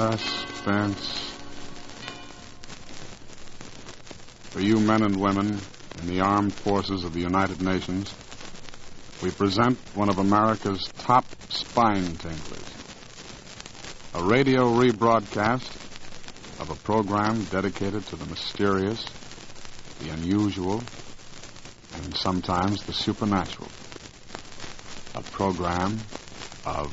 Suspense. For you men and women in the armed forces of the United Nations, we present one of America's top spine tinglers. A radio rebroadcast of a program dedicated to the mysterious, the unusual, and sometimes the supernatural. A program of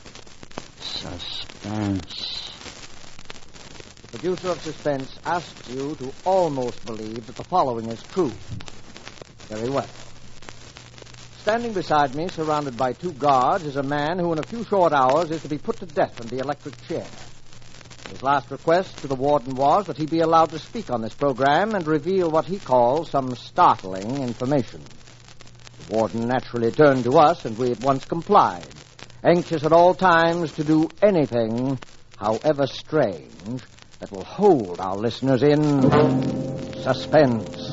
suspense. The producer of Suspense asks you to almost believe that the following is true. Very well. Standing beside me, surrounded by two guards, is a man who in a few short hours is to be put to death in the electric chair. His last request to the warden was that he be allowed to speak on this program and reveal what he calls some startling information. The warden naturally turned to us, and we at once complied, anxious at all times to do anything, however strange, that will hold our listeners in suspense.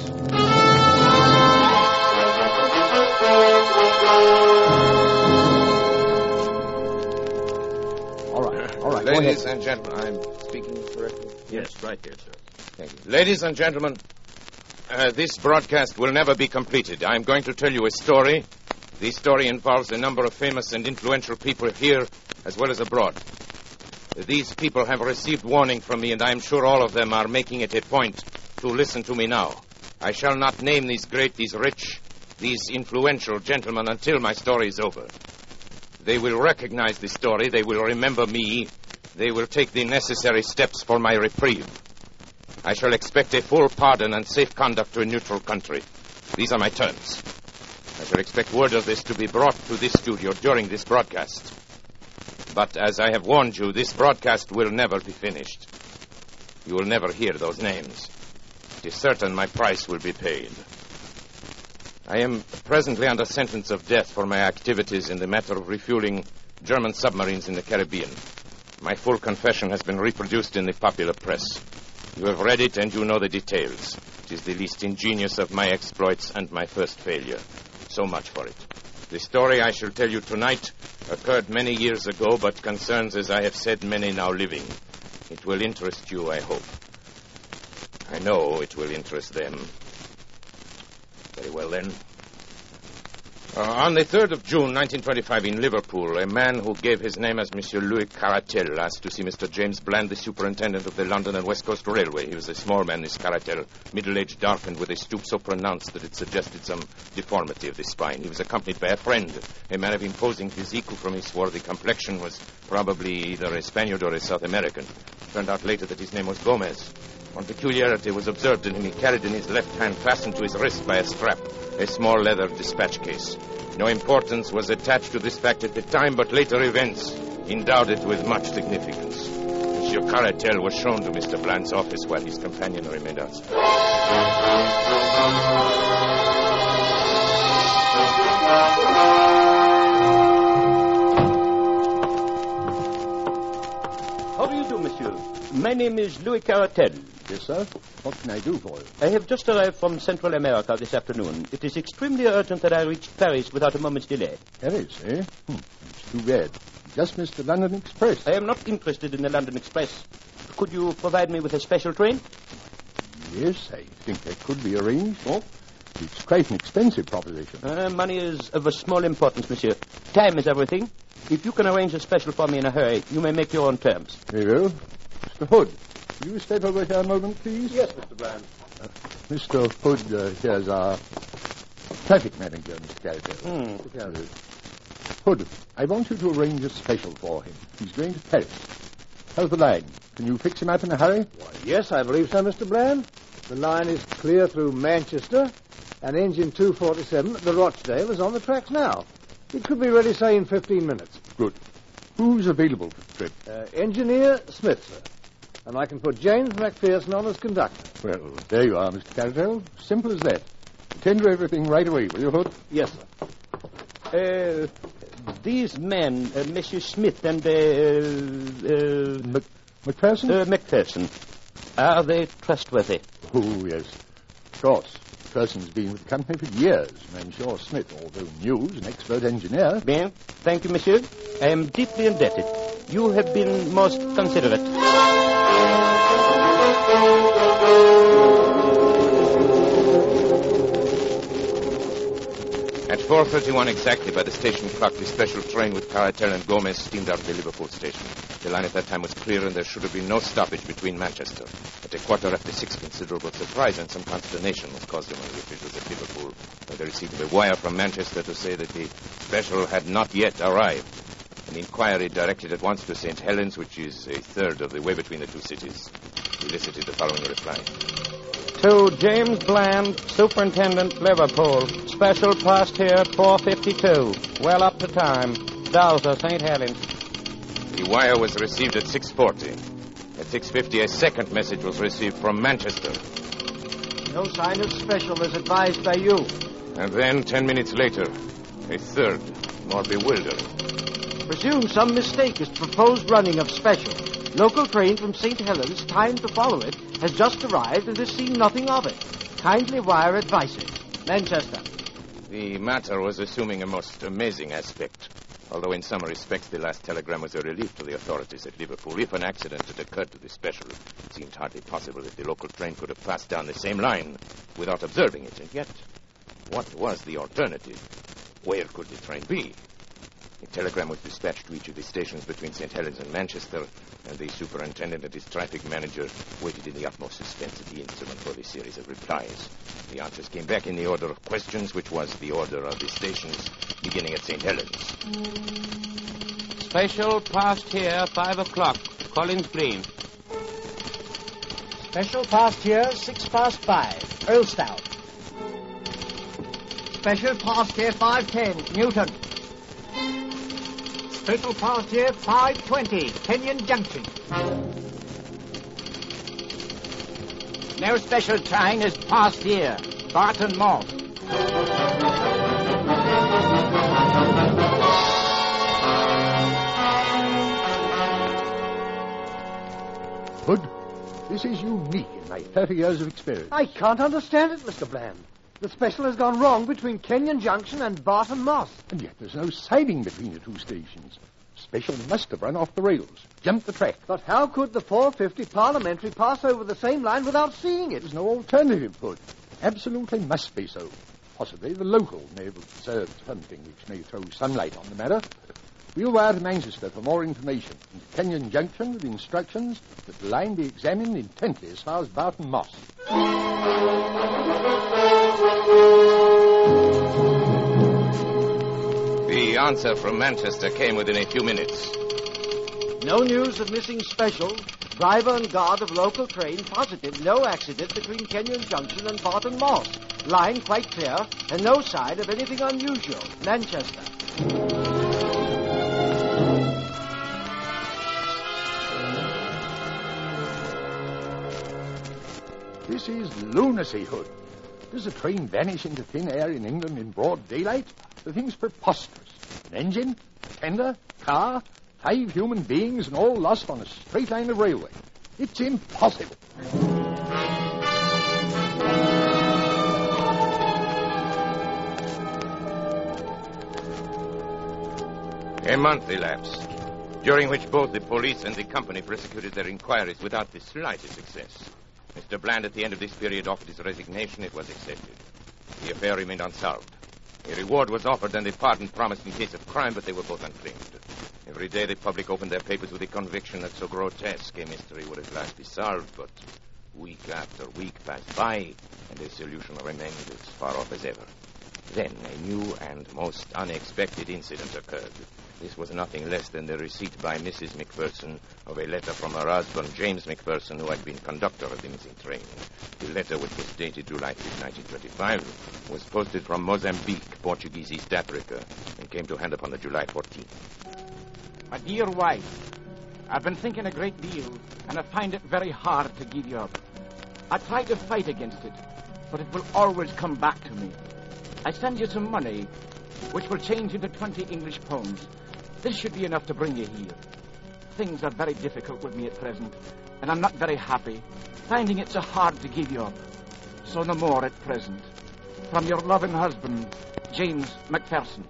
All right. Ladies and gentlemen, I'm speaking correctly? Yes, right here, sir. Thank you. Ladies and gentlemen, this broadcast will never be completed. I'm going to tell you a story. This story involves a number of famous and influential people here as well as abroad. These people have received warning from me, and I'm sure all of them are making it a point to listen to me now. I shall not name these great, these rich, these influential gentlemen until my story is over. They will recognize the story. They will remember me. They will take the necessary steps for my reprieve. I shall expect a full pardon and safe conduct to a neutral country. These are my terms. I shall expect word of this to be brought to this studio during this broadcast. But as I have warned you, this broadcast will never be finished. You will never hear those names. It is certain my price will be paid. I am presently under sentence of death for my activities in the matter of refueling German submarines in the Caribbean. My full confession has been reproduced in the popular press. You have read it and you know the details. It is the least ingenious of my exploits and my first failure. So much for it. The story I shall tell you tonight occurred many years ago, but concerns, as I have said, many now living. It will interest you, I hope. I know it will interest them. Very well, then. On the 3rd of June, 1925, in Liverpool, a man who gave his name as Monsieur Louis Caratel asked to see Mr. James Bland, the superintendent of the London and West Coast Railway. He was a small man, this Caratel, middle-aged, darkened, with a stoop so pronounced that it suggested some deformity of the spine. He was accompanied by a friend, a man of imposing physique who, from his swarthy complexion, was probably either a Spaniard or a South American. It turned out later that his name was Gomez. One peculiarity was observed in him. He carried in his left hand, fastened to his wrist by a strap, a small leather dispatch case. No importance was attached to this fact at the time, but later events endowed it with much significance. Monsieur Caratel was shown to Mr. Bland's office while his companion remained outside. How do you do, monsieur? My name is Louis Caratel. Yes, sir. What can I do for you? I have just arrived from Central America this afternoon. It is extremely urgent that I reach Paris without a moment's delay. Paris, eh? It's too bad. Just missed the London Express. I am not interested in the London Express. Could you provide me with a special train? Yes, I think that could be arranged. Oh? It's quite an expensive proposition. Money is of a small importance, monsieur. Time is everything. If you can arrange a special for me in a hurry, you may make your own terms. Very well. Mr. Hood, will you step over here a moment, please? Yes, Mr. Bland. Mr. Hood, here's our traffic manager, Mr. Caratel. Hood, I want you to arrange a special for him. He's going to Paris. How's the line? Can you fix him up in a hurry? Why, yes, I believe so, Mr. Bland. The line is clear through Manchester, and engine 247 at the Rochdale is on the tracks now. It could be ready, say, in 15 minutes. Good. Who's available for the trip? Engineer Smith, sir. And I can put James McPherson on as conductor. Well, there you are, Mr. Caratel. Simple as that. Attend to everything right away, will you, Hood? Yes, sir. These men, Monsieur Smith and, McPherson? McPherson, are they trustworthy? Oh, yes. Of course. McPherson's been with the company for years, and I'm sure Smith, although new, is an expert engineer. Bien. Thank you, monsieur. I am deeply indebted. You have been most considerate. At 4:31 exactly by the station clock, the special train with Caratel and Gomez steamed out of the Liverpool station. The line at that time was clear, and there should have been no stoppage between Manchester. At 6:15, considerable surprise and some consternation was caused among the officials at Liverpool by the receipt of a wire from Manchester to say that the special had not yet arrived. An inquiry directed at once to St. Helens, which is a third of the way between the two cities, elicited the following reply. To James Bland, Superintendent, Liverpool. Special passed here at 4:52. Well up to time. Dowser, St. Helens. The wire was received at 6:40. At 6:50, a second message was received from Manchester. No sign of special as advised by you. And then, 10 minutes later, a third, more bewildering. Presume some mistake is proposed running of special. Local train from St. Helens, time to follow it, has just arrived and has seen nothing of it. Kindly wire advices. Manchester. The matter was assuming a most amazing aspect, although in some respects the last telegram was a relief to the authorities at Liverpool. If an accident had occurred to the special, it seemed hardly possible that the local train could have passed down the same line without observing it. And yet, what was the alternative? Where could the train be? A telegram was dispatched to each of the stations between St. Helens and Manchester, and the superintendent and his traffic manager waited in the utmost suspense at the instrument for the series of replies. The answers came back in the order of questions, which was the order of the stations, beginning at St. Helens. Special passed here 5 o'clock. Collins Green. Special passed here 5:06. Earlstown. Special passed here 5:10. Newton. Special passed here 5:20. Kenyon Junction. No special train has passed here. Barton Moss. Hood, this is unique in my 30 years of experience. I can't understand it, Mr. Bland. The special has gone wrong between Kenyon Junction and Barton Moss. And yet there's no siding between the two stations. Special must have run off the rails, jumped the track. But how could the 450 Parliamentary pass over the same line without seeing it? There's no alternative, Hood. Absolutely must be so. Possibly the local may have observed something which may throw sunlight on the matter. We'll wire to Manchester for more information, and to Kenyon Junction with instructions that the line be examined intently as far as Barton Moss. The answer from Manchester came within a few minutes. No news of missing special. Driver and guard of local train positive no accident between Kenyon Junction and Barton Moss. Line quite clear and no sign of anything unusual. Manchester. This is lunacy, Hood. Does a train vanish into thin air in England in broad daylight? The thing's preposterous. An engine, a tender, car, 5 human beings, and all lost on a straight line of railway. It's impossible. A month elapsed, during which both the police and the company prosecuted their inquiries without the slightest success. Mr. Bland, at the end of this period, offered his resignation. It was accepted. The affair remained unsolved. A reward was offered and a pardon promised in case of crime, but they were both unclaimed. Every day the public opened their papers with the conviction that so grotesque a mystery would at last be solved, but week after week passed by, and a solution remained as far off as ever. Then a new and most unexpected incident occurred. This was nothing less than the receipt by Mrs. McPherson of a letter from her husband, James McPherson, who had been conductor of the missing train. The letter, which was dated July 5, 1925, was posted from Mozambique, Portuguese East Africa, and came to hand upon the July 14th. My dear wife, I've been thinking a great deal, and I find it very hard to give you up. I try to fight against it, but it will always come back to me. I send you some money, which will change into 20 English pounds. This should be enough to bring you here. Things are very difficult with me at present, and I'm not very happy, finding it so hard to give you up. So no more at present. From your loving husband, James McPherson.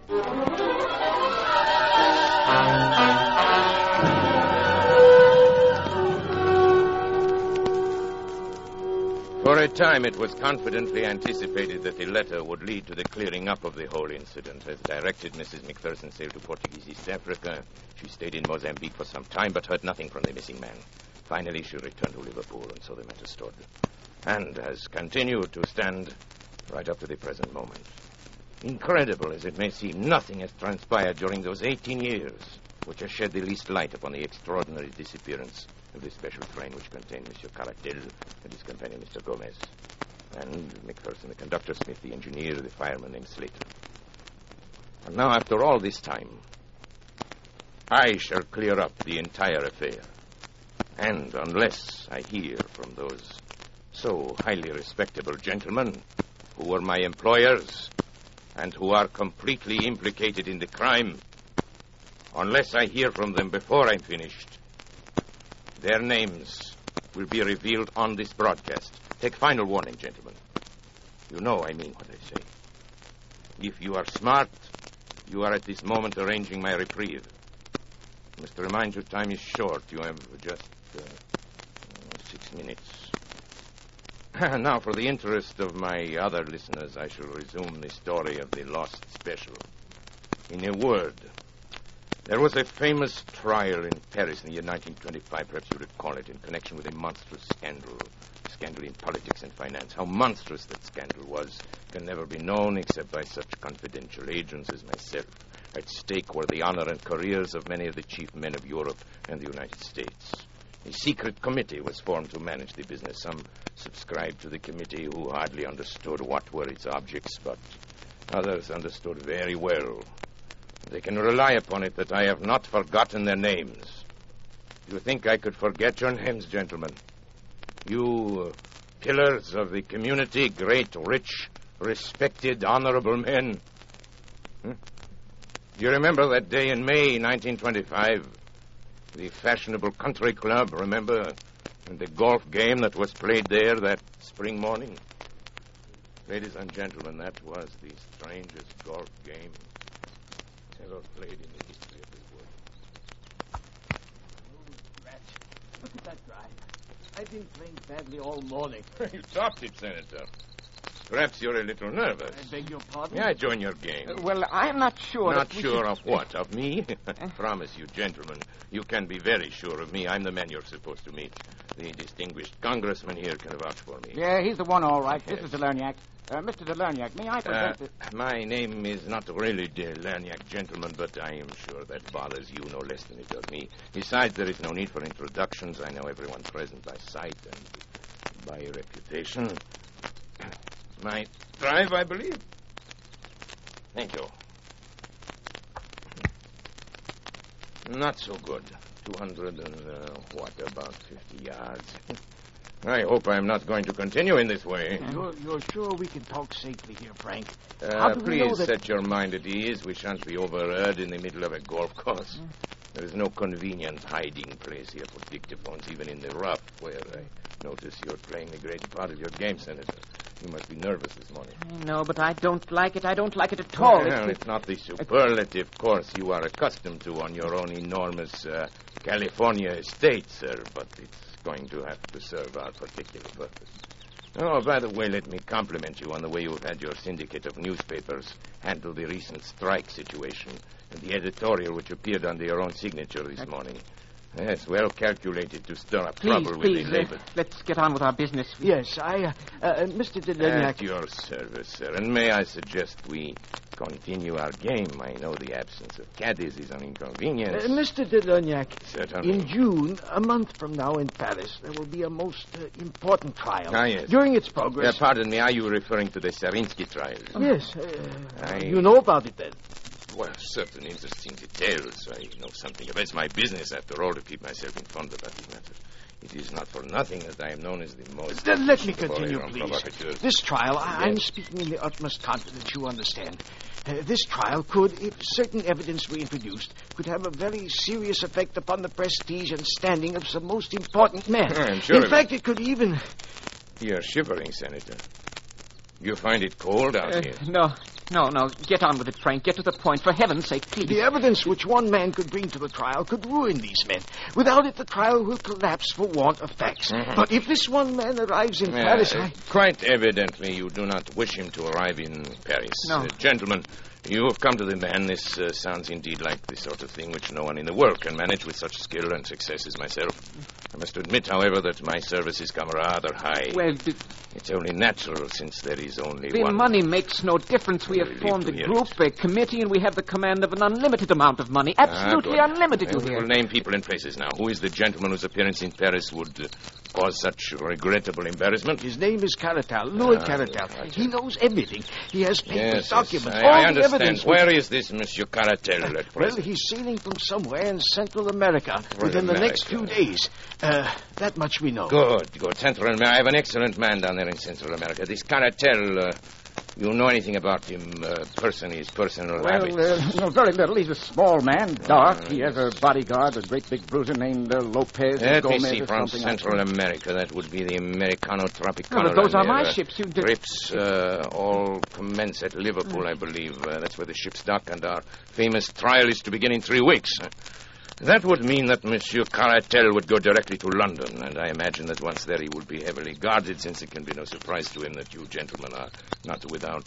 For a time, it was confidently anticipated that the letter would lead to the clearing up of the whole incident. As directed, Mrs. McPherson sailed to Portuguese East Africa. She stayed in Mozambique for some time, but heard nothing from the missing man. Finally, she returned to Liverpool, and so the matter stood. And has continued to stand right up to the present moment. Incredible as it may seem, nothing has transpired during those 18 years which has shed the least light upon the extraordinary disappearance of the special train which contained Monsieur Caratel and his companion, Mr. Gomez, and McPherson, the conductor, Smith, the engineer, the fireman named Slater. And now, after all this time, I shall clear up the entire affair. And unless I hear from those so highly respectable gentlemen who were my employers and who are completely implicated in the crime, unless I hear from them before I'm finished, their names will be revealed on this broadcast. Take final warning, gentlemen. You know I mean what I say. If you are smart, you are at this moment arranging my reprieve. I must remind you, time is short. You have just 6 minutes. Now, for the interest of my other listeners, I shall resume the story of the lost special. In a word, there was a famous trial in Paris in the year 1925, perhaps you recall it, in connection with a monstrous scandal in politics and finance. How monstrous that scandal was can never be known except by such confidential agents as myself. At stake were the honor and careers of many of the chief men of Europe and the United States. A secret committee was formed to manage the business. Some subscribed to the committee who hardly understood what were its objects, but others understood very well. They can rely upon it that I have not forgotten their names. You think I could forget your names, gentlemen? You pillars of the community, great, rich, respected, honorable men. Do you remember that day in May 1925? The fashionable country club, remember? And the golf game that was played there that spring morning? Ladies and gentlemen, that was the strangest golf game ever played in the history of this world. Look at that drive. I've been playing badly all morning. You topped it, Senator. Perhaps you're a little nervous. I beg your pardon? May I join your game? Well, I'm not sure. Not sure of what? Of me? I promise you, gentlemen, you can be very sure of me. I'm the man you're supposed to meet. The distinguished congressman here can vouch for me. Yeah, he's the one, all right. Yes. This is Delerniak. Mr. Delerniak, may I present My name is not really Delerniak, gentlemen, but I am sure that bothers you no less than it does me. Besides, there is no need for introductions. I know everyone present by sight and by reputation. My drive, I believe. Thank you. Not so good. 200 and, about 50 yards. I hope I'm not going to continue in this way. You're sure we can talk safely here, Frank? How do we know Please that... set your mind at ease. We shan't be overheard in the middle of a golf course. There is no convenient hiding place here for dictaphones, even in the rough, where I notice you're playing the great part of your game, Senator. You must be nervous this morning. No, but I don't like it. I don't like it at all. Well, it's not the superlative course you are accustomed to on your own enormous California estate, sir, but it's going to have to serve our particular purpose. Oh, by the way, let me compliment you on the way you've had your syndicate of newspapers handle the recent strike situation and the editorial which appeared under your own signature this morning. Yes, well calculated to stir up trouble with the labor. Let's get on with our business. Yes, Mr. Delerniak... At your service, sir. And may I suggest we continue our game? I know the absence of caddies is an inconvenience. Mr. Delerniak, Certainly. in June, a month from now in Paris, there will be a most important trial. Ah, yes. During its progress... Pardon me, are you referring to the Serinsky trials? Yes. You know about it, then? Well, certain interesting details. I know something of it. It's my business, after all, to keep myself informed about these matters. It is not for nothing that I am known as the most... Let me continue, please. This trial, I'm speaking in the utmost confidence, you understand. This trial could, if certain evidence were introduced, could have a very serious effect upon the prestige and standing of some most important men. I'm sure in fact, it could even... You're shivering, Senator. You find it cold out here? No. Get on with it, Frank. Get to the point. For heaven's sake, please. The evidence which one man could bring to the trial could ruin these men. Without it, the trial will collapse for want of facts. Mm-hmm. But if this one man arrives in Paris, Quite evidently, you do not wish him to arrive in Paris. No. Gentlemen, you have come to the man. This sounds indeed like the sort of thing which no one in the world can manage with such skill and success as myself. I must admit, however, that my services come rather high. Well, it's only natural, since there is only the one. money makes no difference. We have formed a group, a committee, and we have the command of an unlimited amount of money. Absolutely unlimited, you hear. We'll name people and places now. Who is the gentleman whose appearance in Paris would cause such regrettable embarrassment? His name is Caratal, Louis Caratal. Right. He knows everything. He has papers, documents, all I understand. Evidence. Where is this Monsieur Caratal at present? Well, he's sailing from somewhere in Central America within the next few days. That much we know. Good. Central America. I have an excellent man down there in Central America. This Caratal, you know anything about him, his personal habits? No, very little. He's a small man, dark. He has a bodyguard, a great big bruiser named Lopez. Let me see, from Central America. That would be the Americano Tropicano. No, those are my ships. Trips all commence at Liverpool, I believe. That's where the ships dock, and our famous trial is to begin in 3 weeks. That would mean that Monsieur Caratal would go directly to London, and I imagine that once there he would be heavily guarded, since it can be no surprise to him that you gentlemen are not without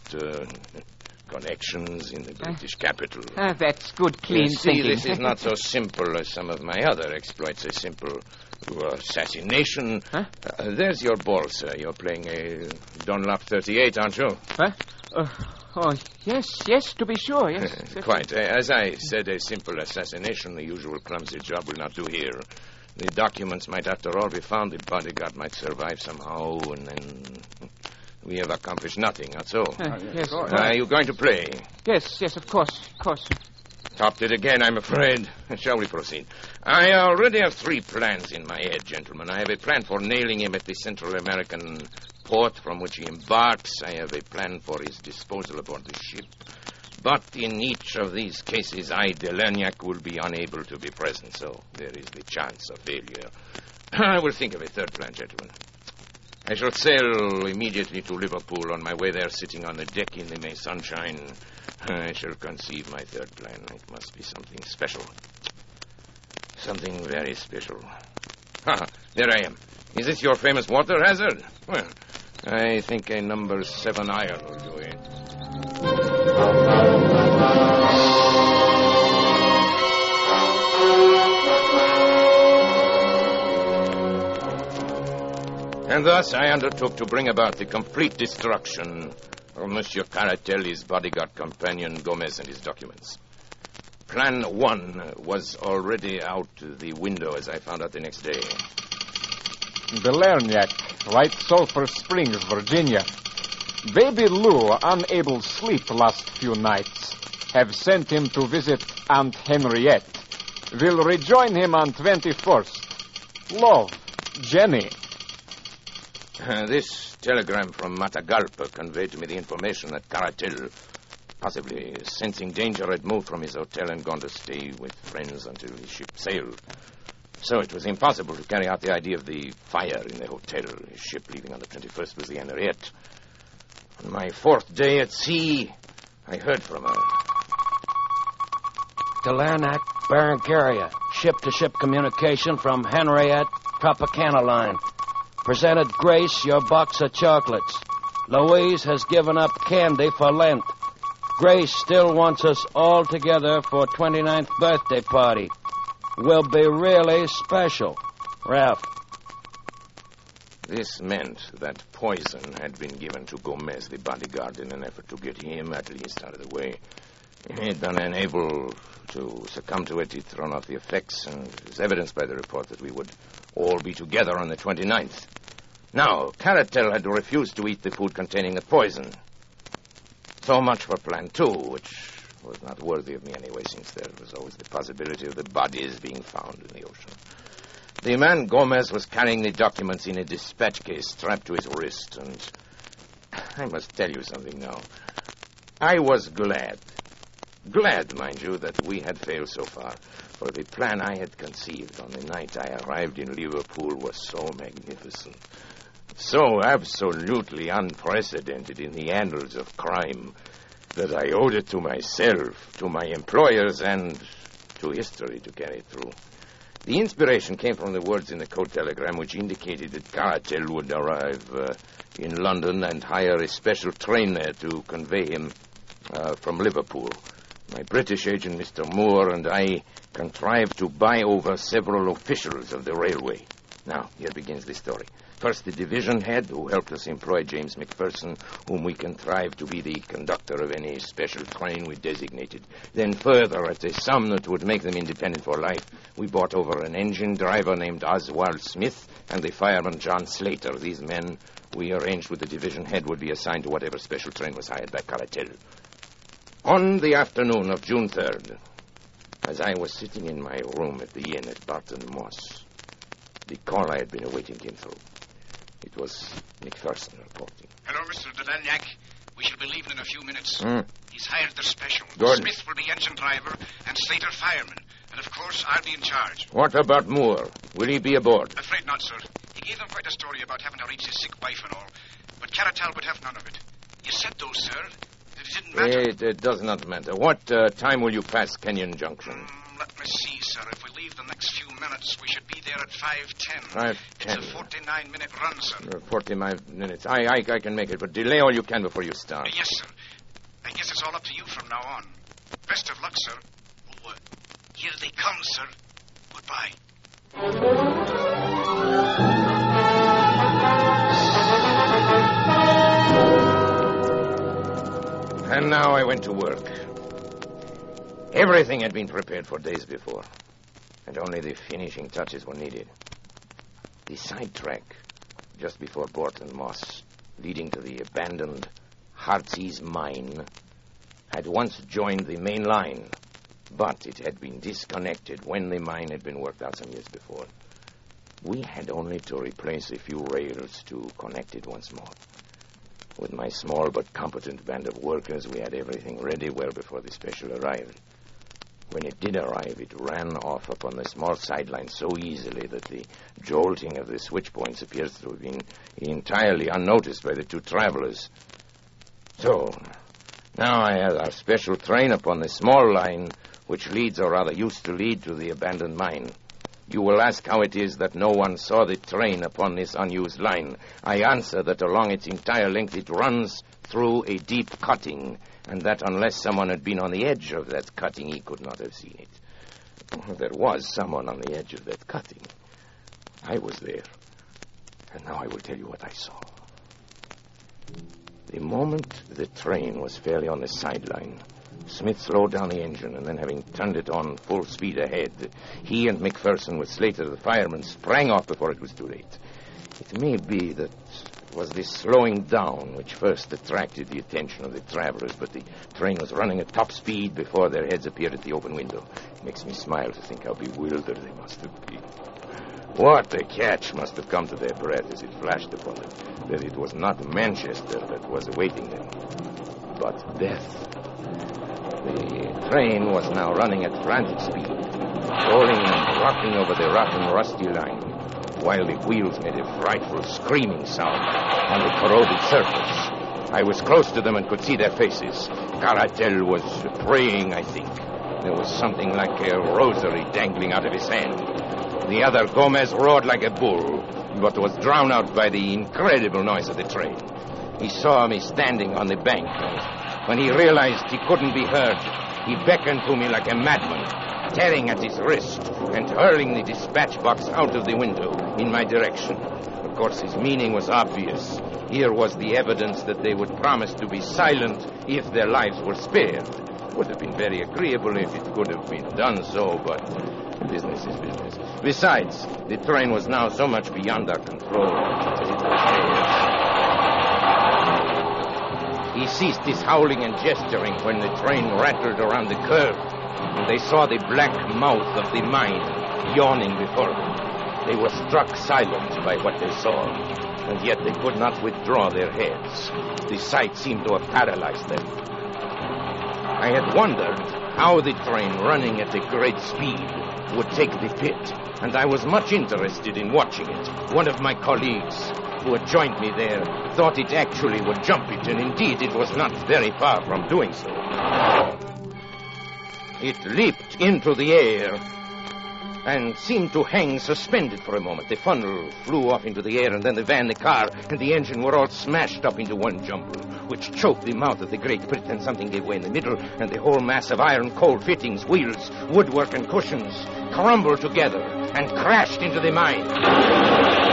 connections in the British capital. That's good, clean thinking. This is not so simple as some of my other exploits. A simple assassination. Huh? There's your ball, sir. You're playing a Dunlop 38, aren't you? Huh? Yes, to be sure, yes. Quite. As I said, a simple assassination, the usual clumsy job, will not do here. The documents might, after all, be found. The bodyguard might survive somehow, and then we have accomplished nothing, not so? Yes. Are you going to play? Yes, of course. Topped it again, I'm afraid. Shall we proceed? I already have 3 plans in my head, gentlemen. I have a plan for nailing him at the Central American port from which he embarks. I have a plan for his disposal aboard the ship. But in each of these cases, I, Delerniac, will be unable to be present, so there is the chance of failure. I will think of a 3rd plan, gentlemen. I shall sail immediately to Liverpool. On my way there, sitting on the deck in the May sunshine, I shall conceive my 3rd plan. It must be something special. Something very special. There I am. Is this your famous water hazard? Well, I think a number 7 iron will do it. And thus I undertook to bring about the complete destruction of Monsieur Caratal, his bodyguard companion, Gomez, and his documents. Plan 1 was already out the window, as I found out the next day. Delerniac, White Sulphur Springs, Virginia. Baby Lou, unable to sleep last few nights, have sent him to visit Aunt Henriette. Will rejoin him on 21st. Love, Jenny. This telegram from Matagalpa conveyed to me the information that Caratal, possibly sensing danger, had moved from his hotel and gone to stay with friends until his ship sailed. So it was impossible to carry out the idea of the fire in the hotel. His ship leaving on the 21st was the Henriette. On my 4th day at sea, I heard from her. Delerniac, Berengaria. Ship-to-ship communication from Henriette Tropicana line. Presented Grace your box of chocolates. Louise has given up candy for Lent. Grace still wants us all together for 29th birthday party. Will be really special. Ralph. This meant that poison had been given to Gomez, the bodyguard, in an effort to get him at least out of the way. He had been unable to succumb to it. He'd thrown off the effects, and it was evidenced by the report that we would all be together on the 29th. Now, Caratal had refused to eat the food containing the poison. So much for Plan 2, which was not worthy of me anyway, since there was always the possibility of the bodies being found in the ocean. The man Gomez was carrying the documents in a dispatch case strapped to his wrist, and I must tell you something now. I was glad, mind you, that we had failed so far, for the plan I had conceived on the night I arrived in Liverpool was so magnificent. so absolutely unprecedented in the annals of crime that I owed it to myself, to my employers, and to history to carry it through. The inspiration came from the words in the code telegram which indicated that Karatel would arrive in London and hire a special train there to convey him from Liverpool. My British agent, Mr. Moore, and I contrived to buy over several officials of the railway. Now, here begins the story. First, the division head, who helped us employ James McPherson, whom we contrived to be the conductor of any special train we designated. Then further, at a sum that would make them independent for life, we bought over an engine driver named Oswald Smith and the fireman John Slater. These men, we arranged with the division head, would be assigned to whatever special train was hired by Karatel. On the afternoon of June 3rd, as I was sitting in my room at the inn at Barton Moss, the call I had been awaiting came through. It was McPherson reporting. Hello, Mr. Delanyac. We shall be leaving in a few minutes. He's hired the special. Good. Smith will be engine driver and Slater fireman. And, of course, I'll be in charge. What about Moore? Will he be aboard? Afraid not, sir. He gave them quite a story about having to reach his sick wife and all. But Karatal would have none of it. You said, though, sir, that it didn't matter. It does not matter. What time will you pass Kenyon Junction? Let me see, sir. If we leave the next few minutes, we should be there at 5:10. 5:10. It's a 49-minute run, sir. 45 minutes. I can make it, but delay all you can before you start. Yes, sir. I guess it's all up to you from now on. Best of luck, sir. Oh, here they come, sir. Goodbye. And now I went to work. Everything had been prepared for days before, and only the finishing touches were needed. The side track, just before Barton Moss, leading to the abandoned Heartsease mine, had once joined the main line, but it had been disconnected when the mine had been worked out some years before. We had only to replace a few rails to connect it once more. With my small but competent band of workers, we had everything ready well before the special arrived. When it did arrive, it ran off upon the small sideline so easily that the jolting of the switch points appears to have been entirely unnoticed by the two travelers. So, now I have our special train upon the small line which leads, or rather used to lead, to the abandoned mine. You will ask how it is that no one saw the train upon this unused line. I answer that along its entire length it runs through a deep cutting, and that unless someone had been on the edge of that cutting, he could not have seen it. There was someone on the edge of that cutting. I was there. And now I will tell you what I saw. The moment the train was fairly on the sideline, Smith slowed down the engine, and then having turned it on full speed ahead, he and McPherson, with Slater the fireman, sprang off before it was too late. It may be that it was this slowing down which first attracted the attention of the travelers, but the train was running at top speed before their heads appeared at the open window. It makes me smile to think how bewildered they must have been. What a catch must have come to their breath as it flashed upon them that it was not Manchester that was awaiting them, but death. The train was now running at frantic speed, rolling and rocking over the rotten, rusty line, while the wheels made a frightful screaming sound on the corroded surface. I was close to them and could see their faces. Karatel was praying, I think. There was something like a rosary dangling out of his hand. The other, Gomez, roared like a bull, but was drowned out by the incredible noise of the train. He saw me standing on the bank, and when he realized he couldn't be heard, he beckoned to me like a madman, tearing at his wrist and hurling the dispatch box out of the window in my direction. Of course, his meaning was obvious. Here was the evidence that they would promise to be silent if their lives were spared. It would have been very agreeable if it could have been done so, but business is business. Besides, the train was now so much beyond our control that it was theirs. He ceased his howling and gesturing when the train rattled around the curve, and they saw the black mouth of the mine yawning before them. They were struck silent by what they saw, and yet they could not withdraw their heads. The sight seemed to have paralyzed them. I had wondered how the train, running at a great speed, would take the pit, and I was much interested in watching it. One of my colleagues, who had joined me there thought it actually would jump it, and indeed it was not very far from doing so. It leaped into the air and seemed to hang suspended for a moment. The funnel flew off into the air, and then the van, the car, and the engine were all smashed up into one jumble, which choked the mouth of the Great Britain. Something gave way in the middle, and the whole mass of iron, coal fittings, wheels, woodwork, and cushions crumbled together and crashed into the mine.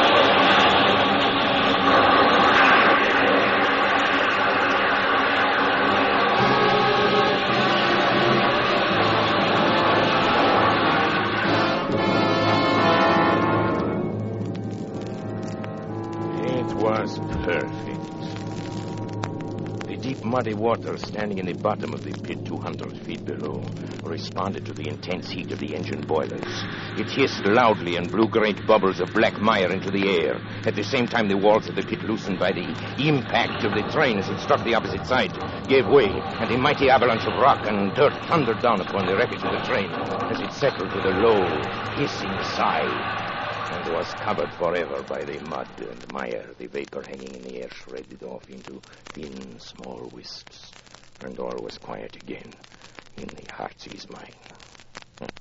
Muddy water standing in the bottom of the pit 200 feet below responded to the intense heat of the engine boilers. It hissed loudly and blew great bubbles of black mire into the air. At the same time, the walls of the pit, loosened by the impact of the train as it struck the opposite side, gave way, and a mighty avalanche of rock and dirt thundered down upon the wreckage of the train as it settled with a low, hissing sigh, and was covered forever by the mud and mire, the vapor hanging in the air shredded off into thin, small wisps, and all was quiet again in the Heartsease mine.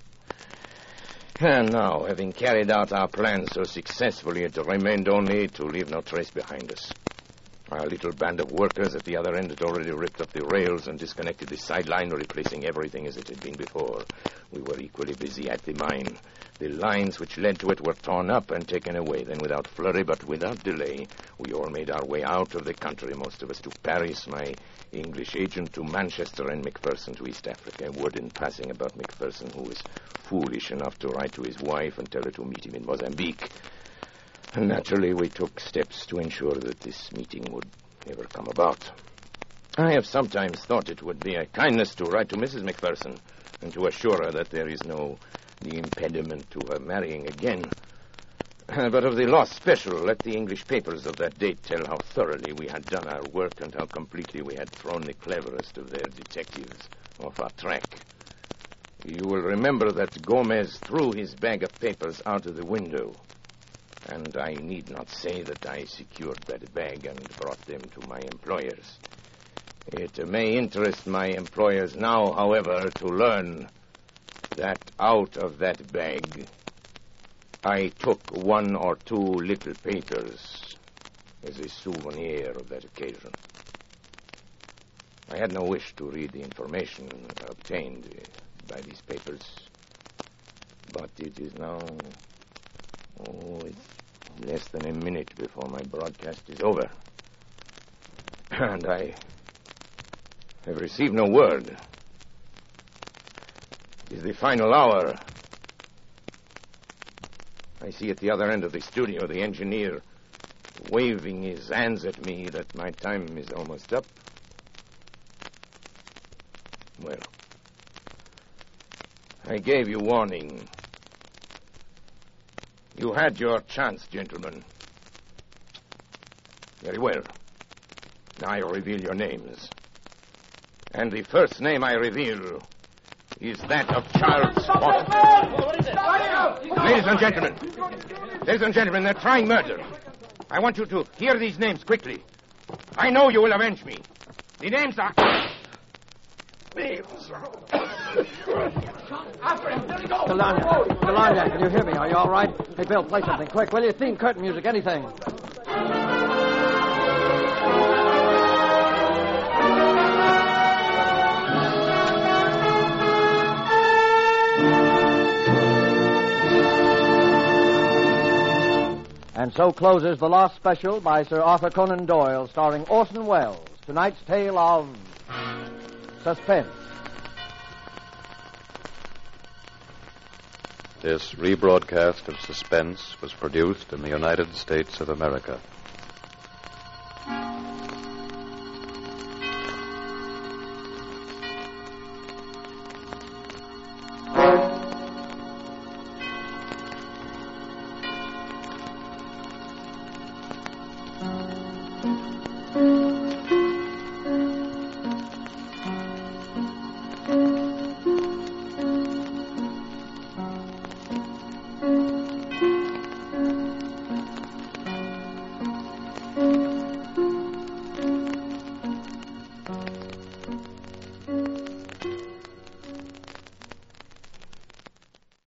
And now, having carried out our plan so successfully, it remained only to leave no trace behind us. Our little band of workers at the other end had already ripped up the rails and disconnected the sideline, replacing everything as it had been before. We were equally busy at the mine. The lines which led to it were torn up and taken away. Then, without flurry but without delay, we all made our way out of the country, most of us to Paris, my English agent to Manchester, and McPherson to East Africa. Word in passing about McPherson, who was foolish enough to write to his wife and tell her to meet him in Mozambique. And naturally, we took steps to ensure that this meeting would never come about. I have sometimes thought it would be a kindness to write to Mrs. McPherson and to assure her that there is no impediment to her marrying again. But of the lost special, let the English papers of that date tell how thoroughly we had done our work and how completely we had thrown the cleverest of their detectives off our track. You will remember that Gomez threw his bag of papers out of the window, and I need not say that I secured that bag and brought them to my employers. It may interest my employers now, however, to learn that out of that bag I took one or two little papers as a souvenir of that occasion. I had no wish to read the information obtained by these papers, but it is now, it's less than a minute before my broadcast is over, and I have received no word. It is the final hour. I see at the other end of the studio the engineer waving his hands at me that my time is almost up. Well, I gave you warning. You had your chance, gentlemen. Very well. Now I reveal your names. And the first name I reveal is that of Charles Washington. Ladies and gentlemen, they're trying murder. I want you to hear these names quickly. I know you will avenge me. The names are... Delania, can you hear me? Are you all right? Hey, Bill, play something quick, will you? Theme, curtain music, anything. And so closes the Lost Special by Sir Arthur Conan Doyle, starring Orson Welles. Tonight's tale of suspense. This rebroadcast of Suspense was produced in the United States of America.